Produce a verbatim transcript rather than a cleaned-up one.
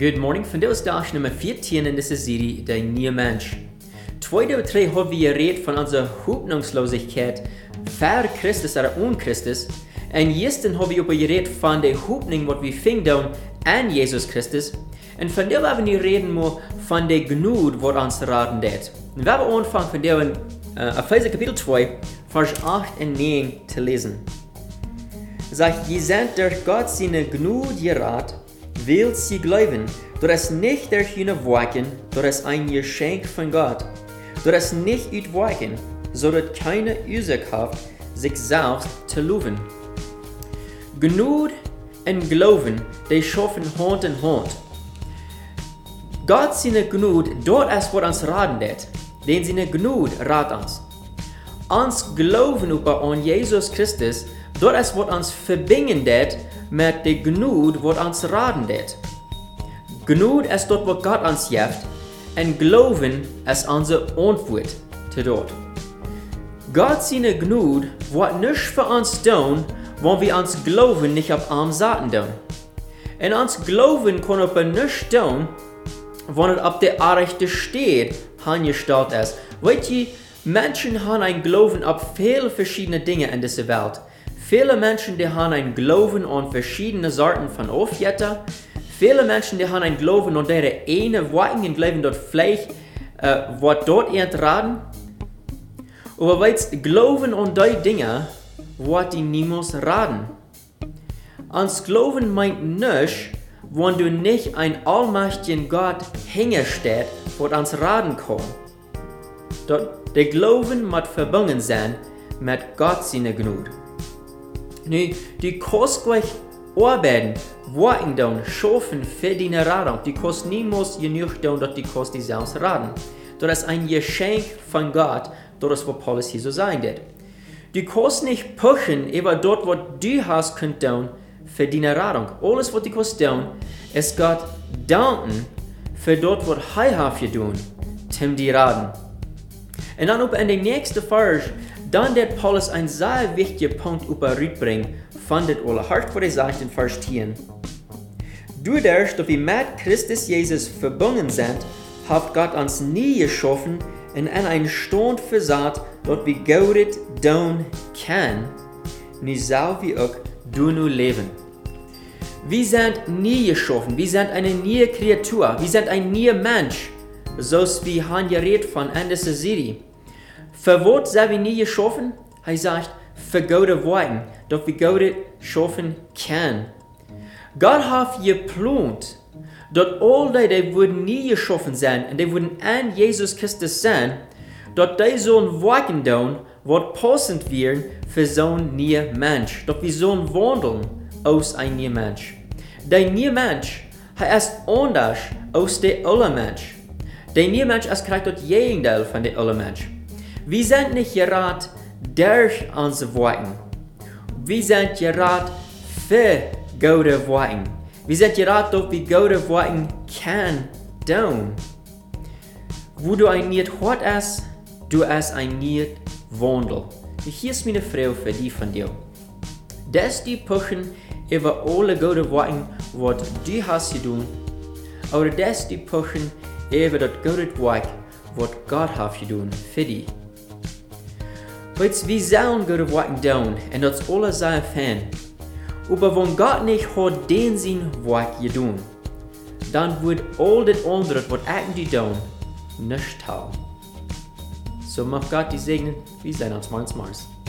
Good morning, vandaag is dag nummer veertien in deze serie, de nieuwe mens. Tweede of drie hebben we geredet van onze hoopnungslosigheid voor Christus en on Christus. En eerst hebben we ook geredet van de hoopning wat we vinden aan Jezus Christus. En vandaag hebben we gereden van de genoeg wat ons raden deed. We hebben aangevangen vandaag in uh, Epheser kapitel twee, vers acht en negen te lezen. Sagt, je seid durch Gott seine Gnade gerat, weil sie glauben, durch es nicht durch ihre Werken, durch es ein Geschenk von Gott, durch es nicht uitwerken, so dass keine Ursache hat, sich selbst zu loben. Gnade und Glauben, die schaffen Hand in Hand. Gott seine Gnade, dort ist, was uns raten det, denn seine Gnade rat uns. Uns Glauben über an Jesus Christus, dort ist, was uns verbinden det mit der Gnade, was uns raten det. Gnade ist dort, was Gott uns gibt, und Glauben ist unsere Antwort zu dort. Gott seine Gnade wird nicht für uns tun, wenn wir uns Glauben nicht auf arm Sachen tun. Und uns Glauben kann aber nicht tun, wenn es auf der Rechte steht, angestellt ist. Weißt du, Menschen haben ein Glauben auf viele verschiedene Dinge in dieser Welt. Viele Menschen, die haben ein Glauben an verschiedene Sorten von Aufjätter. Viele Menschen, die haben ein Glauben an deren eine Worten und glauben dort vielleicht, äh, was dort entraden. Aber weißt du, Glauben an die Dinge, was die niemals raten. Ans Glauben meint nicht, wenn du nicht ein allmächtigen Gott hingestellt, was uns raten kann. Dort der Glauben muss verbunden sein mit Gott seiner Gnade. Nu, du kannst gleich arbeiten, worten tun, schaffen für deine Radung. Du kannst niemals genug tun, dass du kannst dich selbst raten. Das ist ein Geschenk von Gott, das ist, was Paulus hier so sagen wird. Du kannst nicht pushen über dort, was du hast könnt tun, für deine Radung. Alles, was du kannst tun, ist Gott danken für dort, was er hat getan, zum die raten. Und dann in der nächsten Vers, dann wird Paulus einen sehr wichtigen Punkt überbringen von dem Allerhart, wo er sagt in Vers zehn. Dadurch, dass wir mit Christus Jesus verbunden sind, hat Gott uns nie geschaffen und in einen Stand versatt, dass wir Gott tun können, nicht so wie auch du nur leben. Wir sind nie geschaffen, wir sind eine neue Kreatur, wir sind ein neuer Mensch, so wie han geredet von in dieser Serie. Für was sind wir nie geschaffen? Er sagt, für gute Worte, dass wir Gott schaffen können. Gott hat geplant, dass all die, die würden nie geschaffen sein und die würden an Jesus Christus sein, dass die sollen Worte tun, was passend wären für so einen neuen Mensch. Dass wir sollen wandeln aus einem neuen Mensch. Der neue Mensch ist anders als der alte Mensch. Der neue Mensch ist gleich das Gegenteil von der alten Mensch. Wir sind nicht gerade durch unsere Worte. Wir sind gerade für gute Worte. Wir sind gerade, dass wir gute Worte können tun. Wo du ein nicht hart ist, du hast ein nicht Wandel. Hier ist meine Frage für die von dir. Dass die pushen über alle gute Worte, was du hast getan, oder dass die pushen über das gute Werk, was Gott hat getan für dich. Weißt, wir sollen gute Werke tun, und das alle sein Fan. Aber wenn Gott nicht hat den sein Werk getan, dann wird all das andere, was ich tun, nicht tun. So macht Gott die segnen, wir sehen uns morgens.